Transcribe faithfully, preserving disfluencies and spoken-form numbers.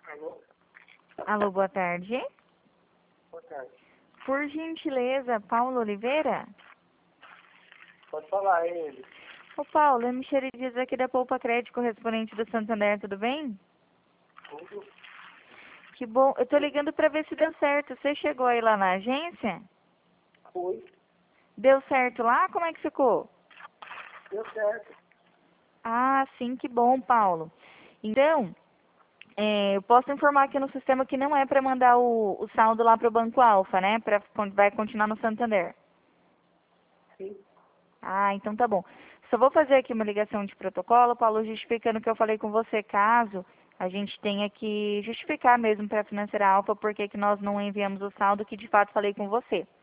Alô? Alô, boa tarde. Boa tarde. Por gentileza, Paulo Oliveira? Pode falar, é ele. Ô, Paulo, eu me Michele Dias aqui da Poupa Crédito, correspondente do Santander, tudo bem? Tudo? Que bom. Eu tô ligando pra ver se deu certo. Você chegou aí lá na agência? Foi. Deu certo lá? Como é que ficou? Deu certo. Ah, sim, que bom, Paulo. Então, é, eu posso informar aqui no sistema que não é para mandar o, o saldo lá para o Banco Alfa, né? Pra, vai continuar no Santander. Sim. Ah, então tá bom. Só vou fazer aqui uma ligação de protocolo, Paulo, justificando o que eu falei com você, caso a gente tenha que justificar mesmo para a financeira Alfa porque que nós não enviamos o saldo que de fato falei com você.